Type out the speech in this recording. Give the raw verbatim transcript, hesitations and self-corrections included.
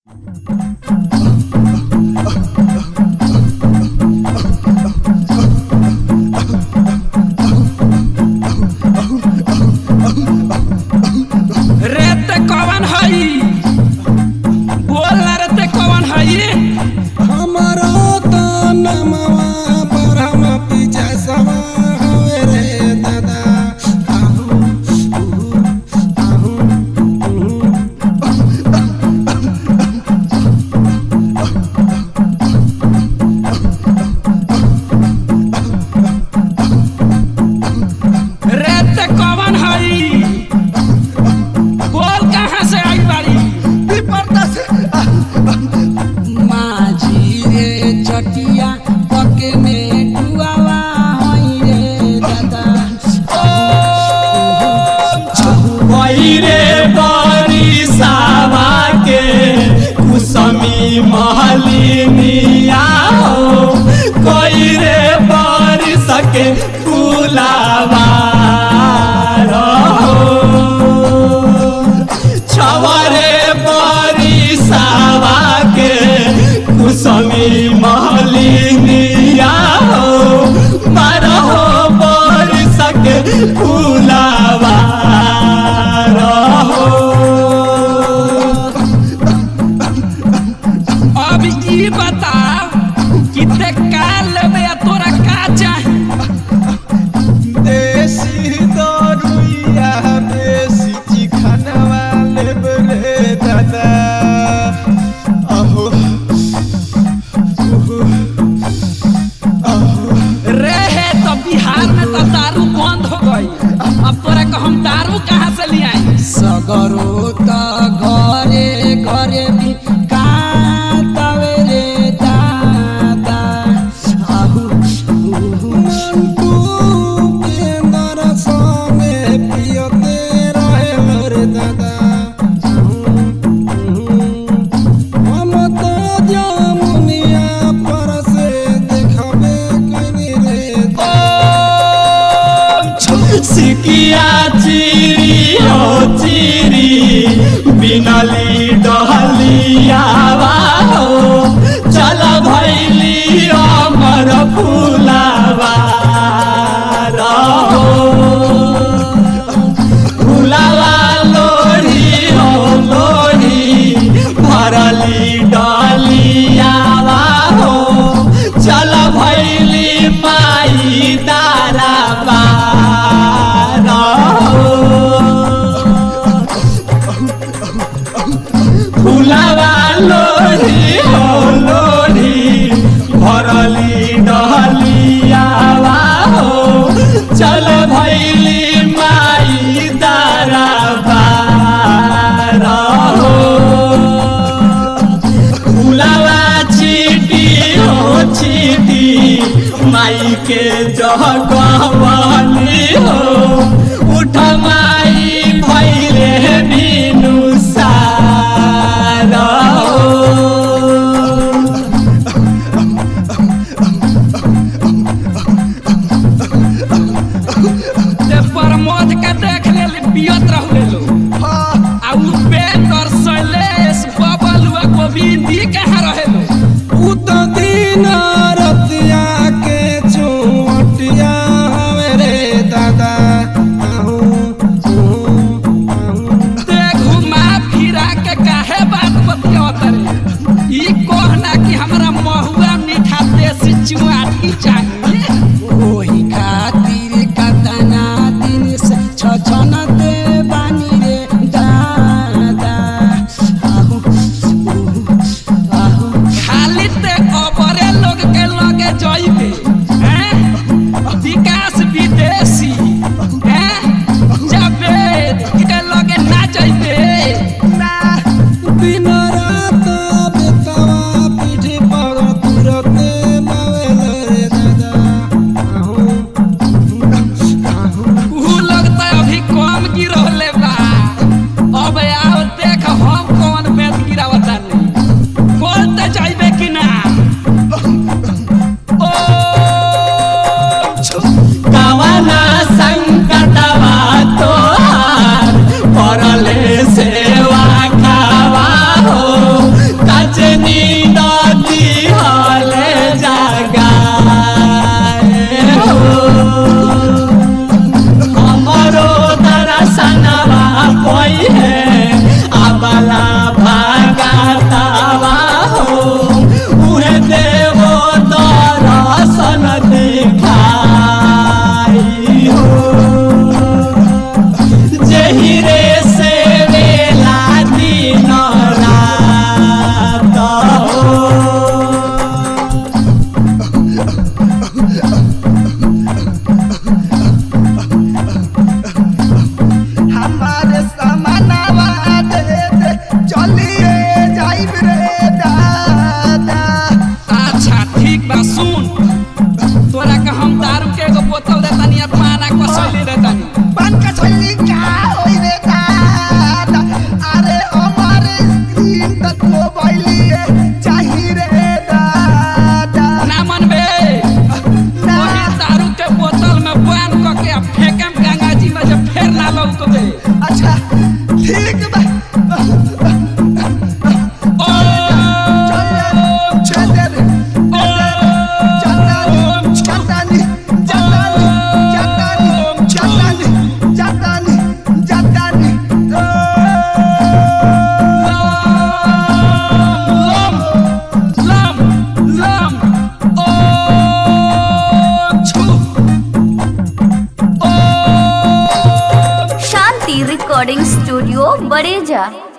रेते कौन हई बोल ना रेते कौन हई हमारो तो नमवा परम पीछे सवा हवे रे दादा आहू आहू रेते कौन हई बोल कहाँ से आई बारी विपरता से माझी रे चटिया पके में डुआवा हई रे दादा वही रे बरिसावा के कुसमी महलिनिया हो कोई रे बरिस के फुलावा रहो छवरे बरिसावा के कुसमी महलिनिया हो बारहो बरिस के फुलावा अब ई बताओ कितने काल लेबे तोरा का चाही देसी दरुइया देसी चिकनवा लेब रे दादा आहो रे है तो बिहार में तो दारू बंद हो गई अब तोरा को हम दारू कहाँ से ले आई सगरो त घरे घरे भी कातवे रे दादा आहू मंटू केंदर संगे पियते रहे रे दादा हम तो जमुनिया पर से देखबे कनी रे सिकिया चिरी हो चिरी बिनली डहलिया हो चल भैली अमर फुलावा रहो फुलावा लोरी हो लोरी भरली डलिया हो चल भैली माई दारा फुलावा लोरी हो लोरी भरली डहलिया हो चल भैली माई दारा हो फुलावा चीटी हो चीटी माई के जगवली हो उठ माई भैले बिनु सारा ते प्रमोद के देख ले पियत रहले लो आ उपेंद्र शैलेश बबलुआ गोविंदी कहाँ रहे लो उ तो दिन रतिया के चोटिया हवे रे दादा आहू ते घुमा फिरा के काहे बात बतियावत रे ई कहना कि हमरा महुआ मीठा देसी चुआटी चाहिए ओही खातिर कतना दिन से छछन दे बानी रे दादा आहू आहू खाली ते अबरे लोग के लगे जइबे हैं विकास विदेशी हैं जावेद के लगे ना जइबे ना दिन रात बेतवा पीठी पर तुरते मावेल रे दादा आहू आहू उ लोग तो अभी कम गिरहले बा अब आओ देख हम कौन बेत गिरावता नहीं बोलते जाइबे कि ना ओ कवना संकटवा तोहार परले सेवा खावा हो अच्छा ठीक बा शांति रिकॉर्डिंग स्टूडियो बड़ेजा।